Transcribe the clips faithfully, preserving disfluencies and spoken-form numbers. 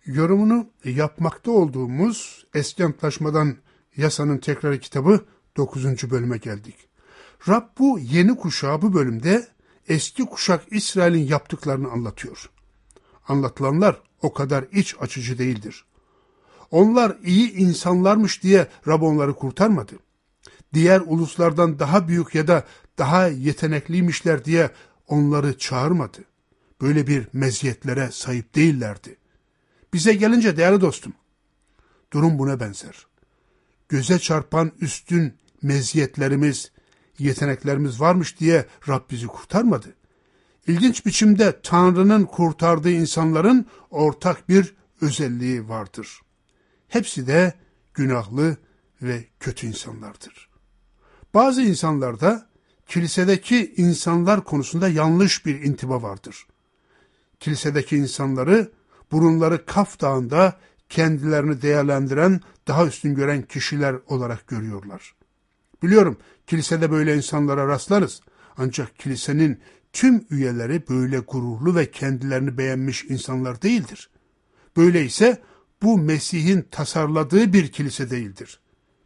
Yorumunu yapmakta olduğumuz Eski Antlaşmadan Yasanın Tekrarı kitabı dokuzuncu bölüme geldik. Rab bu yeni kuşağı bu bölümde eski kuşak İsrail'in yaptıklarını anlatıyor. Anlatılanlar o kadar iç açıcı değildir. Onlar iyi insanlarmış diye Rab onları kurtarmadı. Diğer uluslardan daha büyük ya da daha yetenekliymişler diye onları çağırmadı. Böyle bir meziyetlere sahip değillerdi. Bize gelince değerli dostum, durum buna benzer. Göze çarpan üstün meziyetlerimiz, yeteneklerimiz varmış diye Rab bizi kurtarmadı. İlginç biçimde Tanrı'nın kurtardığı insanların ortak bir özelliği vardır. Hepsi de günahlı ve kötü insanlardır. Bazı insanlarda kilisedeki insanlar konusunda yanlış bir intiba vardır. Kilisedeki insanları burunları Kaf Dağı'nda kendilerini değerlendiren, daha üstün gören kişiler olarak görüyorlar. Biliyorum, kilisede böyle insanlara rastlarız. Ancak kilisenin tüm üyeleri böyle gururlu ve kendilerini beğenmiş insanlar değildir. Böyleyse bu Mesih'in tasarladığı bir kilise değildir.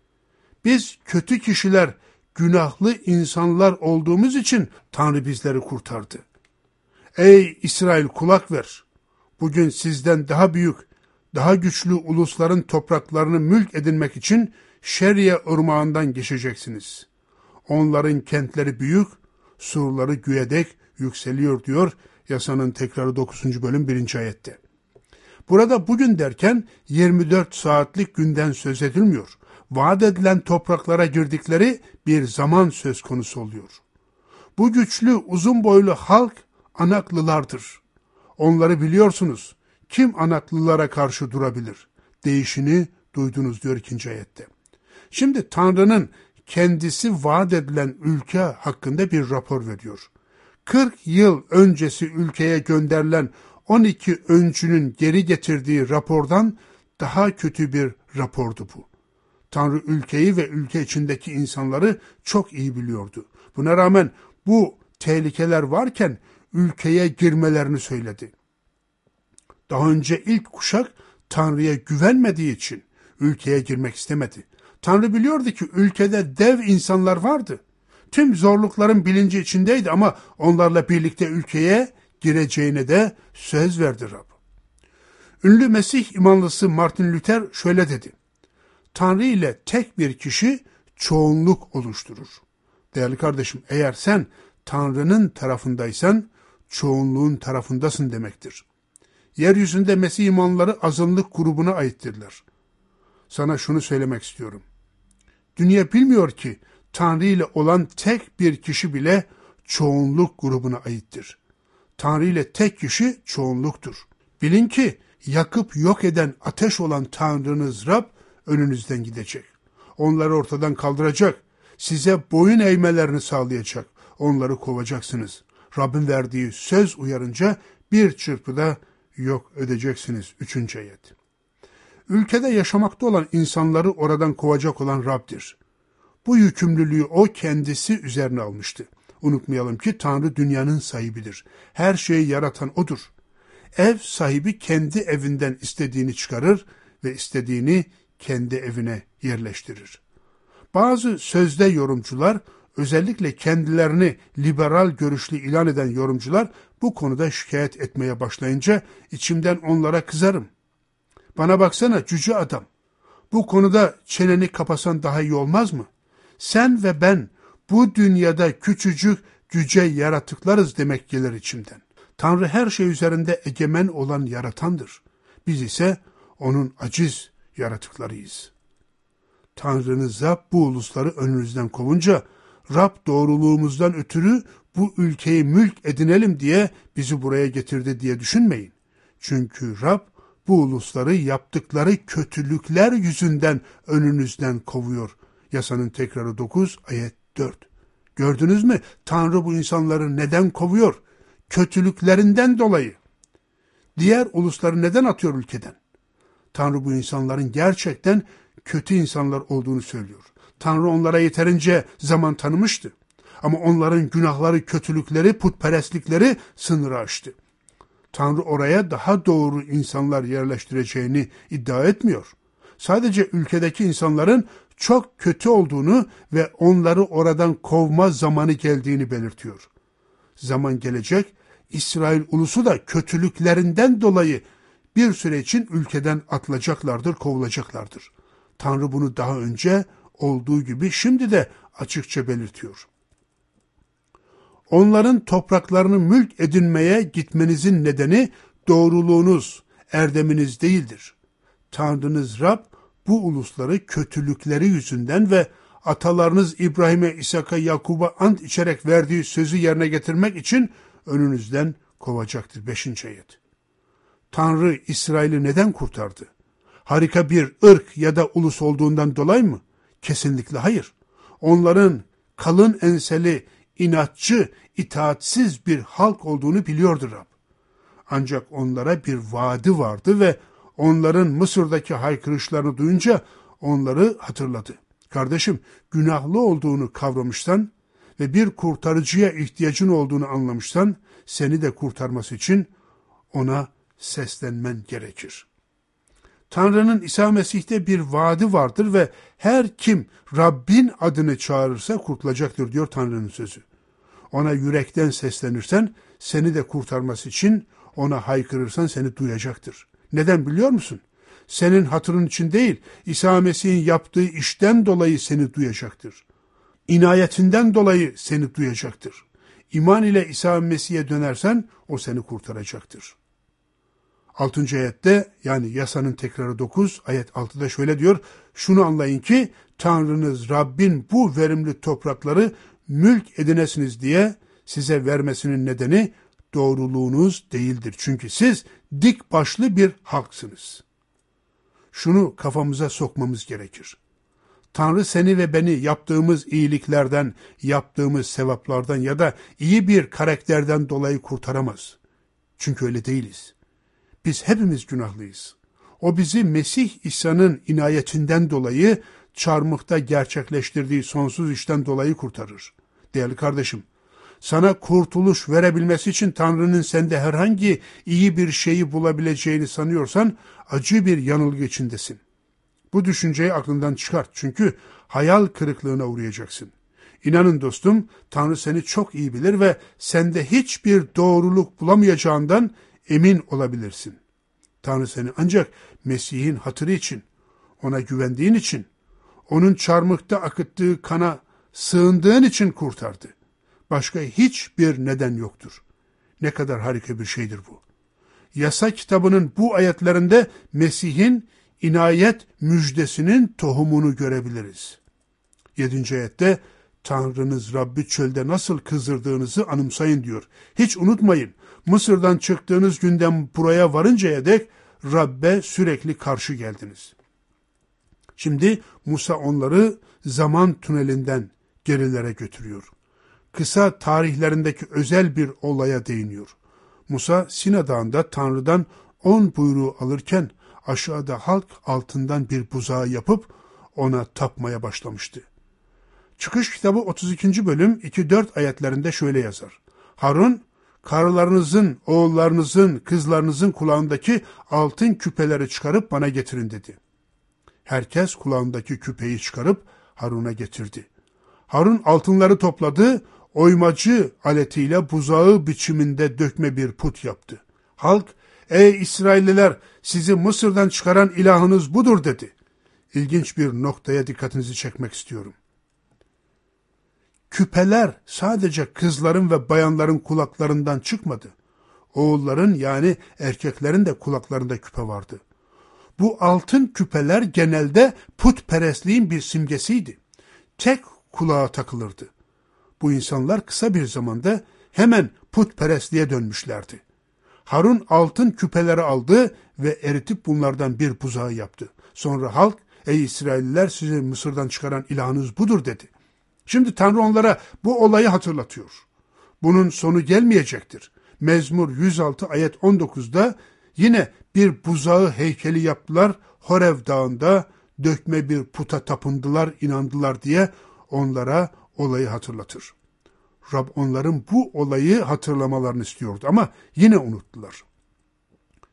Biz kötü kişiler, günahlı insanlar olduğumuz için Tanrı bizleri kurtardı. Ey İsrail, kulak ver! Bugün sizden daha büyük, daha güçlü ulusların topraklarını mülk edinmek için Şeriye ırmağından geçeceksiniz. Onların kentleri büyük, surları göğe dek yükseliyor diyor Yasanın Tekrarı dokuzuncu bölüm birinci ayette. Burada bugün derken yirmi dört saatlik günden söz edilmiyor. Vaat edilen topraklara girdikleri bir zaman söz konusu oluyor. Bu güçlü, uzun boylu halk Anaklılardır. Onları biliyorsunuz. Kim Anaklılara karşı durabilir? Değişini duydunuz diyor ikinci ayette. Şimdi Tanrı'nın kendisi vaat edilen ülke hakkında bir rapor veriyor. kırk yıl öncesi ülkeye gönderilen on iki öncünün geri getirdiği rapordan daha kötü bir rapordu bu. Tanrı ülkeyi ve ülke içindeki insanları çok iyi biliyordu. Buna rağmen bu tehlikeler varken ülkeye girmelerini söyledi. Daha önce ilk kuşak Tanrı'ya güvenmediği için ülkeye girmek istemedi. Tanrı biliyordu ki ülkede dev insanlar vardı. Tüm zorlukların bilinci içindeydi ama onlarla birlikte ülkeye gireceğine de söz verdi Rab. Ünlü Mesih imanlısı Martin Luther şöyle dedi: Tanrı ile tek bir kişi çoğunluk oluşturur. Değerli kardeşim, eğer sen Tanrı'nın tarafındaysan çoğunluğun tarafındasın demektir. Yeryüzünde Mesih imanları azınlık grubuna aittirler. Sana şunu söylemek istiyorum. Dünya bilmiyor ki Tanrı ile olan tek bir kişi bile çoğunluk grubuna aittir. Tanrı ile tek kişi çoğunluktur. Bilin ki yakıp yok eden ateş olan Tanrınız Rab önünüzden gidecek. Onları ortadan kaldıracak. Size boyun eğmelerini sağlayacak. Onları kovacaksınız. Rabbin verdiği söz uyarınca bir çırpıda yok edeceksiniz. Üçüncü ayet. Ülkede yaşamakta olan insanları oradan kovacak olan Rab'dir. Bu yükümlülüğü o kendisi üzerine almıştı. Unutmayalım ki Tanrı dünyanın sahibidir. Her şeyi yaratan O'dur. Ev sahibi kendi evinden istediğini çıkarır ve istediğini kendi evine yerleştirir. Bazı sözde yorumcular, özellikle kendilerini liberal görüşlü ilan eden yorumcular bu konuda şikayet etmeye başlayınca içimden onlara kızarım. Bana baksana cüce adam, bu konuda çeneni kapasan daha iyi olmaz mı? Sen ve ben bu dünyada küçücük cüce yaratıklarız demek gelir içimden. Tanrı her şey üzerinde egemen olan yaratandır. Biz ise onun aciz yaratıklarıyız. Tanrınız Rab bu ulusları önünüzden kovunca, Rab doğruluğumuzdan ötürü bu ülkeyi mülk edinelim diye bizi buraya getirdi diye düşünmeyin. Çünkü Rab bu ulusları yaptıkları kötülükler yüzünden önünüzden kovuyor. Yasanın Tekrarı dokuz ayet dört. Gördünüz mü? Tanrı bu insanları neden kovuyor? Kötülüklerinden dolayı. Diğer ulusları neden atıyor ülkeden? Tanrı bu insanların gerçekten kötü insanlar olduğunu söylüyor. Tanrı onlara yeterince zaman tanımıştı. Ama onların günahları, kötülükleri, putperestlikleri sınırı aştı. Tanrı oraya daha doğru insanlar yerleştireceğini iddia etmiyor. Sadece ülkedeki insanların çok kötü olduğunu ve onları oradan kovma zamanı geldiğini belirtiyor. Zaman gelecek, İsrail ulusu da kötülüklerinden dolayı bir süre için ülkeden atılacaklardır, kovulacaklardır. Tanrı bunu daha önce olduğu gibi şimdi de açıkça belirtiyor. Onların topraklarını mülk edinmeye gitmenizin nedeni doğruluğunuz, erdeminiz değildir. Tanrınız Rab bu ulusları kötülükleri yüzünden ve atalarınız İbrahim'e, İshak'a, Yakub'a ant içerek verdiği sözü yerine getirmek için önünüzden kovacaktır. Beşinci ayet. Tanrı İsrail'i neden kurtardı? Harika bir ırk ya da ulus olduğundan dolayı mı? Kesinlikle hayır. Onların kalın enseli, inatçı, itaatsiz bir halk olduğunu biliyordu Rab. Ancak onlara bir vaadi vardı ve onların Mısır'daki haykırışlarını duyunca onları hatırladı. Kardeşim, günahlı olduğunu kavramışsan ve bir kurtarıcıya ihtiyacın olduğunu anlamışsan, seni de kurtarması için ona seslenmen gerekir. Tanrı'nın İsa Mesih'te bir vaadi vardır ve her kim Rabbin adını çağırırsa kurtulacaktır diyor Tanrı'nın sözü. Ona yürekten seslenirsen, seni de kurtarması için ona haykırırsan seni duyacaktır. Neden biliyor musun? Senin hatırın için değil, İsa Mesih'in yaptığı işten dolayı seni duyacaktır. İnayetinden dolayı seni duyacaktır. İman ile İsa Mesih'e dönersen o seni kurtaracaktır. altıncı ayette, yani yasanın tekrarı dokuz, ayet altıda şöyle diyor: şunu anlayın ki Tanrınız Rabbin bu verimli toprakları mülk edinesiniz diye size vermesinin nedeni doğruluğunuz değildir. Çünkü siz dik başlı bir halksınız. Şunu kafamıza sokmamız gerekir. Tanrı seni ve beni yaptığımız iyiliklerden, yaptığımız sevaplardan ya da iyi bir karakterden dolayı kurtaramaz. Çünkü öyle değiliz. Biz hepimiz günahlıyız. O bizi Mesih İsa'nın inayetinden dolayı çarmıhta gerçekleştirdiği sonsuz işten dolayı kurtarır. Değerli kardeşim, sana kurtuluş verebilmesi için Tanrı'nın sende herhangi iyi bir şeyi bulabileceğini sanıyorsan acı bir yanılgı içindesin. Bu düşünceyi aklından çıkart, çünkü hayal kırıklığına uğrayacaksın. İnanın dostum, Tanrı seni çok iyi bilir ve sende hiçbir doğruluk bulamayacağından emin olabilirsin. Tanrı seni ancak Mesih'in hatırı için, ona güvendiğin için, onun çarmıhta akıttığı kana sığındığın için kurtardı. Başka hiçbir neden yoktur. Ne kadar harika bir şeydir bu. Yasa kitabının bu ayetlerinde Mesih'in inayet müjdesinin tohumunu görebiliriz. Yedinci ayette Tanrınız Rabbi çölde nasıl kızdırdığınızı anımsayın diyor. Hiç unutmayın, Mısır'dan çıktığınız günden buraya varıncaya dek Rabbe sürekli karşı geldiniz. Şimdi Musa onları zaman tünelinden gerilere götürüyor. Kısa tarihlerindeki özel bir olaya değiniyor. Musa Sina Dağı'nda Tanrı'dan on buyruğu alırken aşağıda halk altından bir buzağı yapıp ona tapmaya başlamıştı. Çıkış kitabı otuz ikinci bölüm iki dört ayetlerinde şöyle yazar: Harun, karılarınızın, oğullarınızın, kızlarınızın kulağındaki altın küpeleri çıkarıp bana getirin dedi. Herkes kulağındaki küpeyi çıkarıp Harun'a getirdi. Harun altınları topladı, oymacı aletiyle buzağı biçiminde dökme bir put yaptı. Halk, ey İsrailliler, sizi Mısır'dan çıkaran ilahınız budur dedi. İlginç bir noktaya dikkatinizi çekmek istiyorum. Küpeler sadece kızların ve bayanların kulaklarından çıkmadı. Oğulların, yani erkeklerin de kulaklarında küpe vardı. Bu altın küpeler genelde putperestliğin bir simgesiydi. Tek kulağa takılırdı. Bu insanlar kısa bir zamanda hemen putperestliğe dönmüşlerdi. Harun altın küpeleri aldı ve eritip bunlardan bir buzağı yaptı. Sonra halk, ey İsrailliler, sizi Mısır'dan çıkaran ilahınız budur dedi. Şimdi Tanrı onlara bu olayı hatırlatıyor. Bunun sonu gelmeyecektir. Mezmur yüz altı ayet on dokuzda yine bir buzağı heykeli yaptılar, Horev Dağı'nda dökme bir puta tapındılar, inandılar diye onlara olayı hatırlatır. Rab onların bu olayı hatırlamalarını istiyordu ama yine unuttular.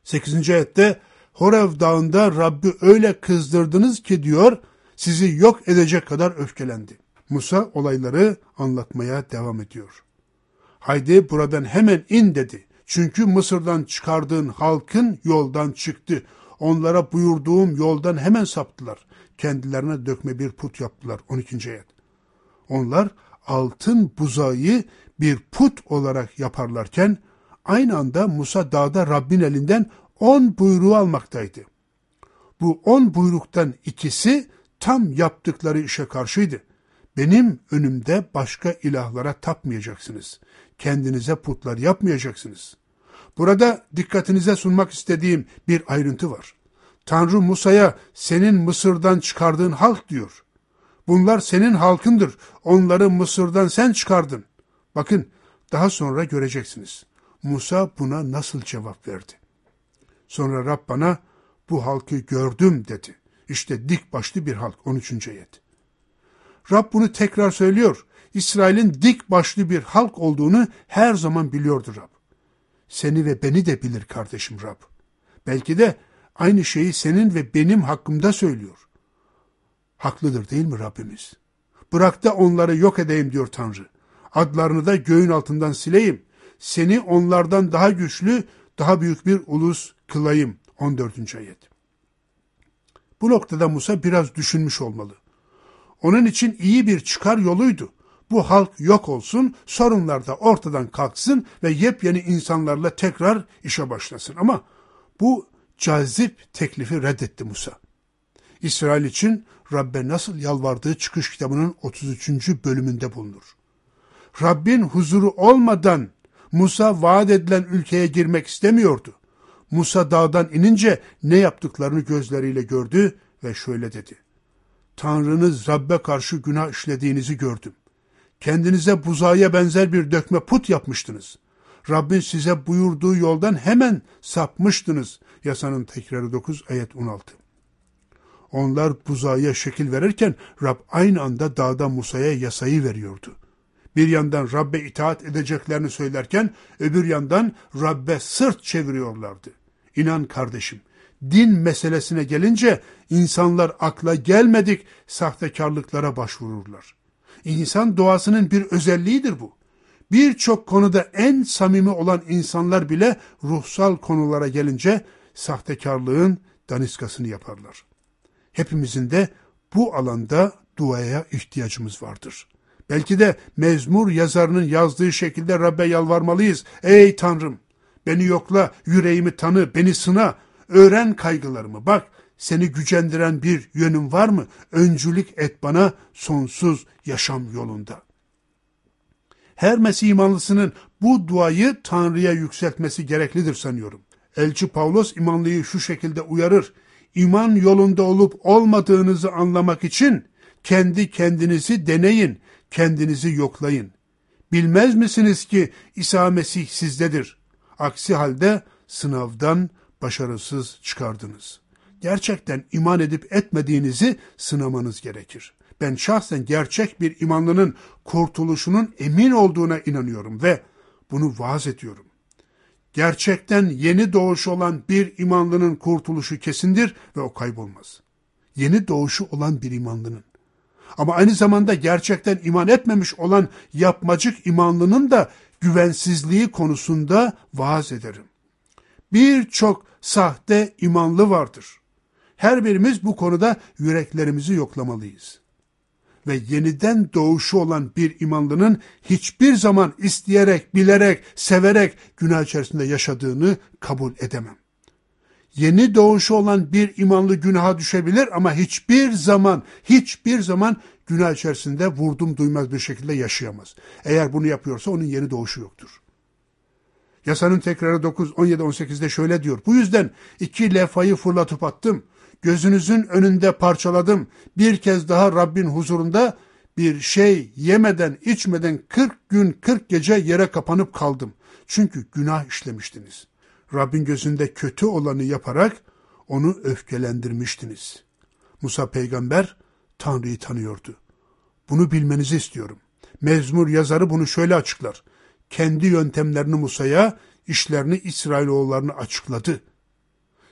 sekizinci ayette Horev dağında Rabbi öyle kızdırdınız ki diyor, sizi yok edecek kadar öfkelendi. Musa olayları anlatmaya devam ediyor. Haydi buradan hemen in dedi. Çünkü Mısır'dan çıkardığın halkın yoldan çıktı. Onlara buyurduğum yoldan hemen saptılar. Kendilerine dökme bir put yaptılar. on ikinci ayet. Onlar altın buzağı bir put olarak yaparlarken aynı anda Musa dağda Rabbin elinden on buyruğu almaktaydı. Bu on buyruktan ikisi tam yaptıkları işe karşıydı. Benim önümde başka ilahlara tapmayacaksınız. Kendinize putlar yapmayacaksınız. Burada dikkatinize sunmak istediğim bir ayrıntı var. Tanrı Musa'ya senin Mısır'dan çıkardığın halk diyor. Bunlar senin halkındır. Onları Mısır'dan sen çıkardın. Bakın daha sonra göreceksiniz. Musa buna nasıl cevap verdi? Sonra Rab bana bu halkı gördüm dedi. İşte dik başlı bir halk. on üçüncü ayet. Rab bunu tekrar söylüyor. İsrail'in dik başlı bir halk olduğunu her zaman biliyordu Rab. Seni ve beni de bilir kardeşim Rab. Belki de aynı şeyi senin ve benim hakkımda söylüyor. Haklıdır değil mi Rabbimiz? Bırak da onları yok edeyim diyor Tanrı. Adlarını da göğün altından sileyim. Seni onlardan daha güçlü, daha büyük bir ulus kılayım. on dördüncü ayet. Bu noktada Musa biraz düşünmüş olmalı. Onun için iyi bir çıkar yoluydu. Bu halk yok olsun, sorunlar da ortadan kalksın ve yepyeni insanlarla tekrar işe başlasın. Ama bu cazip teklifi reddetti Musa. İsrail için Rabbe nasıl yalvardığı Çıkış kitabının otuz üçüncü bölümünde bulunur. Rabbin huzuru olmadan Musa vaat edilen ülkeye girmek istemiyordu. Musa dağdan inince ne yaptıklarını gözleriyle gördü ve şöyle dedi. Tanrınız Rabbe karşı günah işlediğinizi gördüm. Kendinize buzağa benzer bir dökme put yapmıştınız. Rabbin size buyurduğu yoldan hemen sapmıştınız. Yasanın tekrarı dokuz ayet on altı. Onlar buzağa şekil verirken Rab aynı anda dağda Musa'ya yasayı veriyordu. Bir yandan Rabbe itaat edeceklerini söylerken öbür yandan Rabbe sırt çeviriyorlardı. İnan kardeşim, din meselesine gelince insanlar akla gelmedik sahtekarlıklara başvururlar. İnsan doğasının bir özelliğidir bu. Birçok konuda en samimi olan insanlar bile ruhsal konulara gelince sahtekarlığın daniskasını yaparlar. Hepimizin de bu alanda duaya ihtiyacımız vardır. Belki de mezmur yazarının yazdığı şekilde Rabbe yalvarmalıyız. Ey Tanrım, beni yokla, yüreğimi tanı, beni sına, öğren kaygılarımı. Bak, seni gücendiren bir yönüm var mı? Öncülük et bana sonsuz yaşam yolunda. Her Mesih imanlısının bu duayı Tanrı'ya yükseltmesi gereklidir sanıyorum. Elçi Pavlos imanlıyı şu şekilde uyarır. İman yolunda olup olmadığınızı anlamak için kendi kendinizi deneyin, kendinizi yoklayın. Bilmez misiniz ki İsa Mesih sizdedir? Aksi halde sınavdan başarısız çıkardınız. Gerçekten iman edip etmediğinizi sınamanız gerekir. Ben şahsen gerçek bir imanlının kurtuluşunun emin olduğuna inanıyorum ve bunu vaaz ediyorum. Gerçekten yeni doğuş olan bir imanlının kurtuluşu kesindir ve o kaybolmaz. Yeni doğuşu olan bir imanlının. Ama aynı zamanda gerçekten iman etmemiş olan yapmacık imanlının da güvensizliği konusunda vaaz ederim. Birçok sahte imanlı vardır. Her birimiz bu konuda yüreklerimizi yoklamalıyız. Ve yeniden doğuşu olan bir imanlının hiçbir zaman isteyerek, bilerek, severek günah içerisinde yaşadığını kabul edemem. Yeni doğuşu olan bir imanlı günaha düşebilir ama hiçbir zaman, hiçbir zaman günah içerisinde vurdum duymaz bir şekilde yaşayamaz. Eğer bunu yapıyorsa onun yeni doğuşu yoktur. Yasanın tekrarı dokuz, on yedi, on sekizde şöyle diyor. Bu yüzden iki lefayı fırlatıp attım. Gözünüzün önünde parçaladım. Bir kez daha Rabbin huzurunda bir şey yemeden içmeden kırk gün kırk gece yere kapanıp kaldım. Çünkü günah işlemiştiniz. Rabbin gözünde kötü olanı yaparak onu öfkelendirmiştiniz. Musa peygamber Tanrı'yı tanıyordu. Bunu bilmenizi istiyorum. Mezmur yazarı bunu şöyle açıklar. Kendi yöntemlerini Musa'ya, işlerini İsrailoğullarına açıkladı.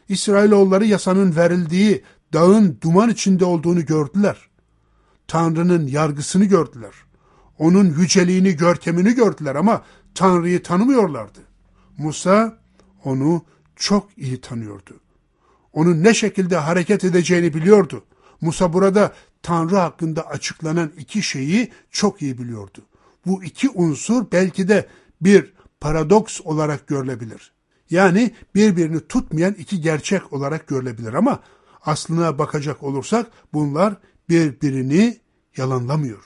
İsrailoğulları yasanın verildiği dağın duman içinde olduğunu gördüler. Tanrı'nın yargısını gördüler. Onun yüceliğini, görkemini gördüler ama Tanrı'yı tanımıyorlardı. Musa onu çok iyi tanıyordu. Onun ne şekilde hareket edeceğini biliyordu. Musa burada Tanrı hakkında açıklanan iki şeyi çok iyi biliyordu. Bu iki unsur belki de bir paradoks olarak görülebilir. Yani birbirini tutmayan iki gerçek olarak görülebilir ama aslına bakacak olursak bunlar birbirini yalanlamıyor.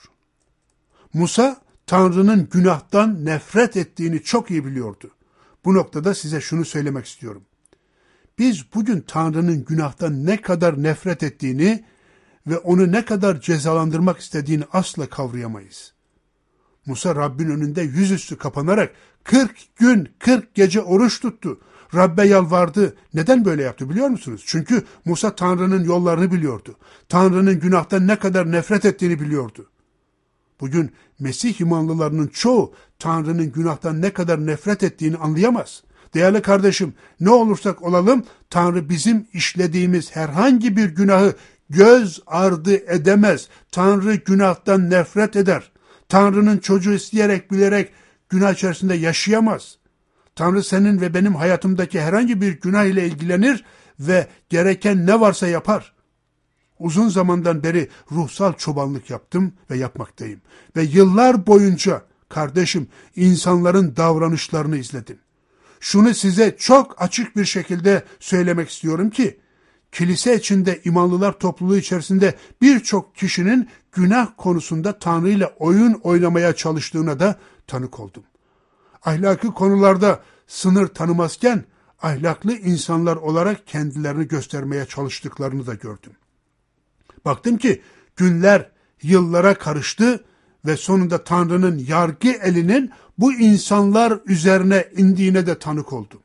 Musa Tanrı'nın günahtan nefret ettiğini çok iyi biliyordu. Bu noktada size şunu söylemek istiyorum. Biz bugün Tanrı'nın günahtan ne kadar nefret ettiğini ve onu ne kadar cezalandırmak istediğini asla kavrayamayız. Musa Rabbin önünde yüzüstü kapanarak kırk gün kırk gece oruç tuttu. Rabbe yalvardı. Neden böyle yaptı biliyor musunuz? Çünkü Musa Tanrı'nın yollarını biliyordu. Tanrı'nın günahtan ne kadar nefret ettiğini biliyordu. Bugün Mesih imanlılarının çoğu Tanrı'nın günahtan ne kadar nefret ettiğini anlayamaz. Değerli kardeşim, ne olursak olalım Tanrı bizim işlediğimiz herhangi bir günahı göz ardı edemez. Tanrı günahtan nefret eder. Tanrı'nın çocuğu isteyerek bilerek günah içerisinde yaşayamaz. Tanrı senin ve benim hayatımdaki herhangi bir günah ile ilgilenir ve gereken ne varsa yapar. Uzun zamandan beri ruhsal çobanlık yaptım ve yapmaktayım. Ve yıllar boyunca kardeşim insanların davranışlarını izledim. Şunu size çok açık bir şekilde söylemek istiyorum ki, kilise içinde, imanlılar topluluğu içerisinde birçok kişinin günah konusunda Tanrı ile oyun oynamaya çalıştığına da tanık oldum. Ahlaki konularda sınır tanımazken, ahlaklı insanlar olarak kendilerini göstermeye çalıştıklarını da gördüm. Baktım ki günler yıllara karıştı ve sonunda Tanrı'nın yargı elinin bu insanlar üzerine indiğine de tanık oldum.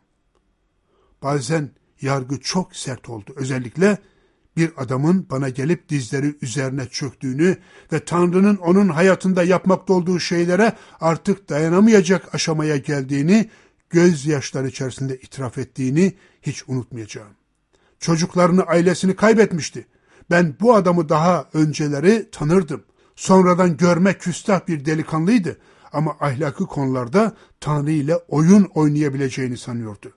Bazen yargı çok sert oldu. Özellikle bir adamın bana gelip dizleri üzerine çöktüğünü ve Tanrı'nın onun hayatında yapmakta olduğu şeylere artık dayanamayacak aşamaya geldiğini, gözyaşları içerisinde itiraf ettiğini hiç unutmayacağım. Çocuklarını, ailesini kaybetmişti. Ben bu adamı daha önceleri tanırdım. Sonradan görme küstah bir delikanlıydı ama ahlaki konularda Tanrı ile oyun oynayabileceğini sanıyordu.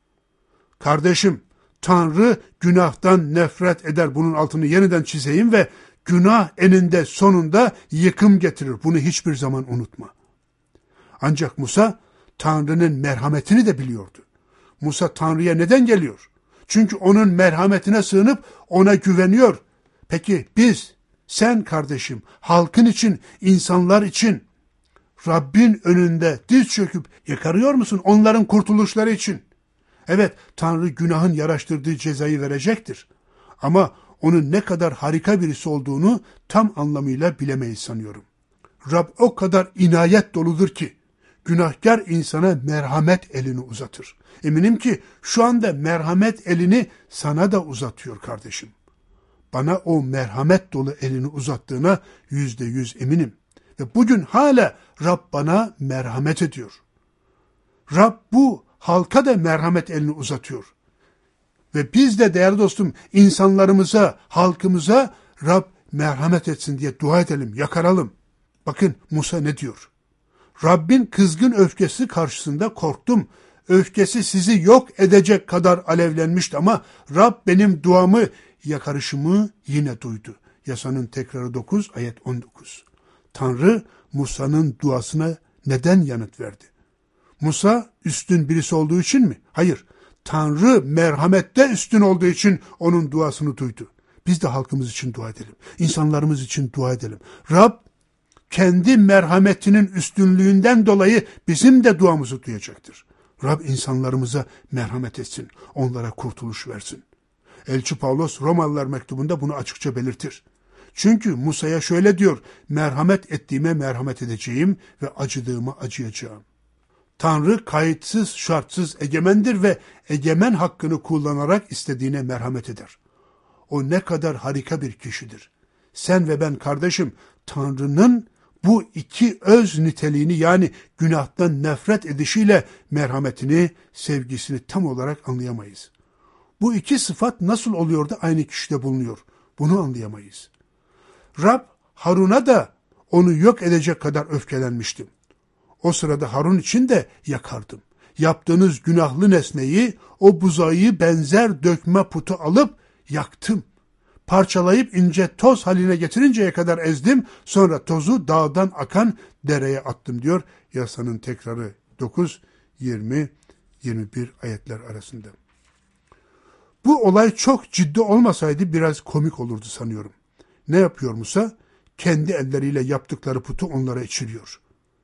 Kardeşim, Tanrı günahtan nefret eder. Bunun altını yeniden çizeyim ve günah eninde sonunda yıkım getirir. Bunu hiçbir zaman unutma. Ancak Musa Tanrı'nın merhametini de biliyordu. Musa Tanrı'ya neden geliyor? Çünkü onun merhametine sığınıp ona güveniyor. Peki biz, sen kardeşim, halkın için, insanlar için Rabbin önünde diz çöküp yakarıyor musun onların kurtuluşları için? Evet, Tanrı günahın yaraştırdığı cezayı verecektir. Ama onun ne kadar harika birisi olduğunu tam anlamıyla bilemeyiz sanıyorum. Rab o kadar inayet doludur ki, günahkar insana merhamet elini uzatır. Eminim ki şu anda merhamet elini sana da uzatıyor kardeşim. Bana o merhamet dolu elini uzattığına yüzde yüz eminim. Ve bugün hala Rab bana merhamet ediyor. Rab bu halka da merhamet elini uzatıyor. Ve biz de değerli dostum insanlarımıza, halkımıza Rab merhamet etsin diye dua edelim, yakaralım. Bakın Musa ne diyor? Rabbin kızgın öfkesi karşısında korktum. Öfkesi sizi yok edecek kadar alevlenmişti ama Rab benim duamı, yakarışımı yine duydu. Yasanın tekrarı dokuz, ayet on dokuz. Tanrı Musa'nın duasına neden yanıt verdi? Musa üstün birisi olduğu için mi? Hayır. Tanrı merhamette üstün olduğu için onun duasını duydu. Biz de halkımız için dua edelim. İnsanlarımız için dua edelim. Rab kendi merhametinin üstünlüğünden dolayı bizim de duamızı duyacaktır. Rab insanlarımıza merhamet etsin. Onlara kurtuluş versin. Elçi Pavlos Romalılar mektubunda bunu açıkça belirtir. Çünkü Musa'ya şöyle diyor, merhamet ettiğime merhamet edeceğim ve acıdığıma acıyacağım. Tanrı kayıtsız, şartsız egemendir ve egemen hakkını kullanarak istediğine merhamet eder. O ne kadar harika bir kişidir. Sen ve ben kardeşim, Tanrı'nın bu iki öz niteliğini yani günahtan nefret edişiyle merhametini, sevgisini tam olarak anlayamayız. Bu iki sıfat nasıl oluyor da aynı kişide bulunuyor? Bunu anlayamayız. Rab Harun'a da onu yok edecek kadar öfkelenmiştim. O sırada Harun için de yakardım. Yaptığınız günahlı nesneyi, o buzağı benzer dökme putu alıp yaktım. Parçalayıp ince toz haline getirinceye kadar ezdim. Sonra tozu dağdan akan dereye attım diyor. Yasanın tekrarı dokuz, yirmi, yirmi bir ayetler arasında. Bu olay çok ciddi olmasaydı biraz komik olurdu sanıyorum. Ne yapıyor Musa? Kendi elleriyle yaptıkları putu onlara içiriyor.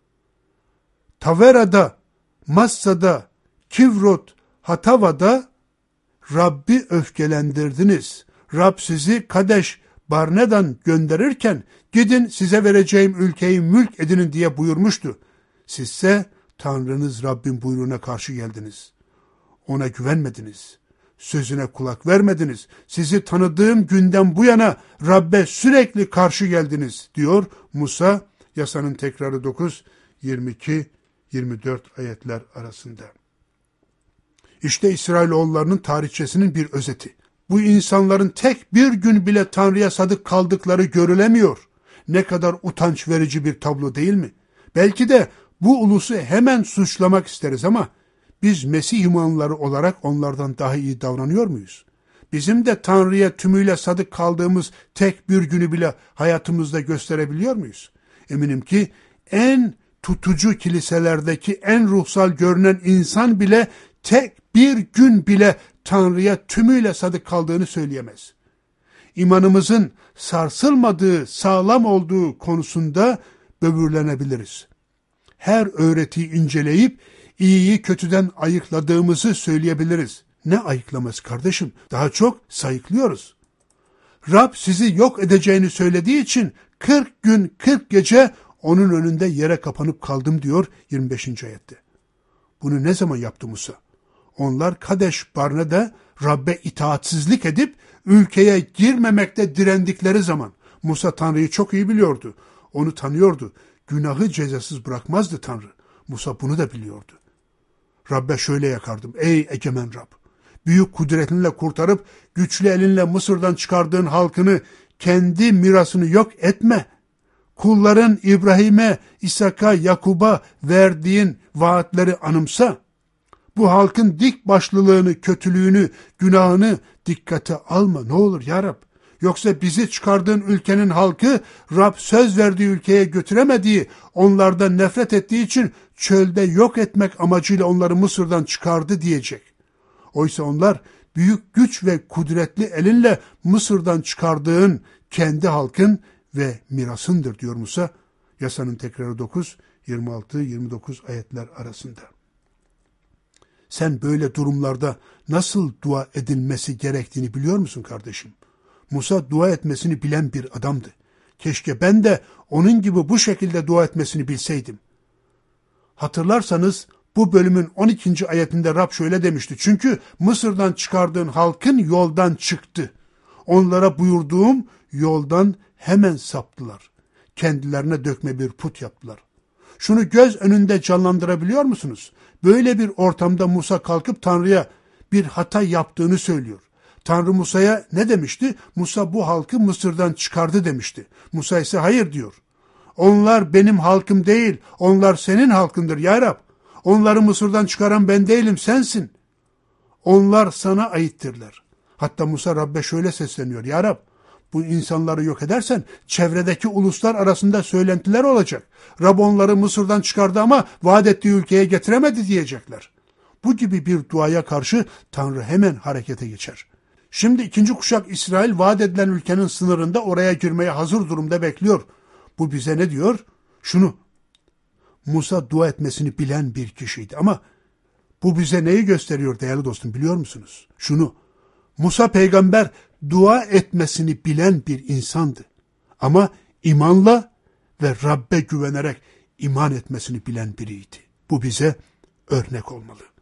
Tavera'da, Massa'da, Kivrot, Hatava'da Rabbi öfkelendirdiniz. Rab sizi Kadeş Barne'dan gönderirken gidin size vereceğim ülkeyi mülk edinin diye buyurmuştu. Sizse Tanrınız Rabbin buyruğuna karşı geldiniz. Ona güvenmediniz. Sözüne kulak vermediniz. Sizi tanıdığım günden bu yana Rabbe sürekli karşı geldiniz diyor Musa. Yasanın tekrarı dokuz, yirmi iki, yirmi dört ayetler arasında. İşte İsrailoğullarının tarihçesinin bir özeti. Bu insanların tek bir gün bile Tanrı'ya sadık kaldıkları görülemiyor. Ne kadar utanç verici bir tablo değil mi? Belki de bu ulusu hemen suçlamak isteriz ama biz Mesih imanları olarak onlardan daha iyi davranıyor muyuz? Bizim de Tanrı'ya tümüyle sadık kaldığımız tek bir günü bile hayatımızda gösterebiliyor muyuz? Eminim ki en tutucu kiliselerdeki en ruhsal görünen insan bile tek bir gün bile Tanrı'ya tümüyle sadık kaldığını söyleyemez. İmanımızın sarsılmadığı, sağlam olduğu konusunda böbürlenebiliriz. Her öğretiyi inceleyip iyiyi kötüden ayıkladığımızı söyleyebiliriz. Ne ayıklaması kardeşim? Daha çok sayıklıyoruz. Rab sizi yok edeceğini söylediği için kırk gün kırk gece onun önünde yere kapanıp kaldım diyor yirmi beşinci ayette. Bunu ne zaman yaptı Musa? Onlar Kadeş Barne'de Rabbe itaatsizlik edip ülkeye girmemekte direndikleri zaman. Musa Tanrı'yı çok iyi biliyordu. Onu tanıyordu. Günahı cezasız bırakmazdı Tanrı. Musa bunu da biliyordu. Rabbe şöyle yakardım. Ey egemen Rab! Büyük kudretinle kurtarıp güçlü elinle Mısır'dan çıkardığın halkını, kendi mirasını yok etme. Kulların İbrahim'e, İshak'a, Yakub'a verdiğin vaatleri anımsa. Bu halkın dik başlılığını, kötülüğünü, günahını dikkate alma ne olur ya Rab. Yoksa bizi çıkardığın ülkenin halkı Rab söz verdiği ülkeye götüremediği, onlardan nefret ettiği için çölde yok etmek amacıyla onları Mısır'dan çıkardı diyecek. Oysa onlar büyük güç ve kudretli elinle Mısır'dan çıkardığın kendi halkın ve mirasındır diyor Musa. Yasanın tekrarı dokuz, yirmi altı, yirmi dokuz ayetler arasında. Sen böyle durumlarda nasıl dua edilmesi gerektiğini biliyor musun kardeşim? Musa dua etmesini bilen bir adamdı. Keşke ben de onun gibi bu şekilde dua etmesini bilseydim. Hatırlarsanız bu bölümün on ikinci ayetinde Rab şöyle demişti. Çünkü Mısır'dan çıkardığın halkın yoldan çıktı. Onlara buyurduğum yoldan hemen saptılar. Kendilerine dökme bir put yaptılar. Şunu göz önünde canlandırabiliyor musunuz? Böyle bir ortamda Musa kalkıp Tanrı'ya bir hata yaptığını söylüyor. Tanrı Musa'ya ne demişti? Musa bu halkı Mısır'dan çıkardı demişti. Musa ise hayır diyor. Onlar benim halkım değil, onlar senin halkındır ya Rab. Onları Mısır'dan çıkaran ben değilim, sensin. Onlar sana aittirler. Hatta Musa Rabbe şöyle sesleniyor. Ya Rab, bu insanları yok edersen çevredeki uluslar arasında söylentiler olacak. Rab onları Mısır'dan çıkardı ama vaat ettiği ülkeye getiremedi diyecekler. Bu gibi bir duaya karşı Tanrı hemen harekete geçer. Şimdi ikinci kuşak İsrail vaat edilen ülkenin sınırında oraya girmeye hazır durumda bekliyor. Bu bize ne diyor? Şunu, Musa dua etmesini bilen bir kişiydi ama bu bize neyi gösteriyor değerli dostum biliyor musunuz? Şunu, Musa peygamber dua etmesini bilen bir insandı. Ama imanla ve Rabbe güvenerek iman etmesini bilen biriydi. Bu bize örnek olmalı.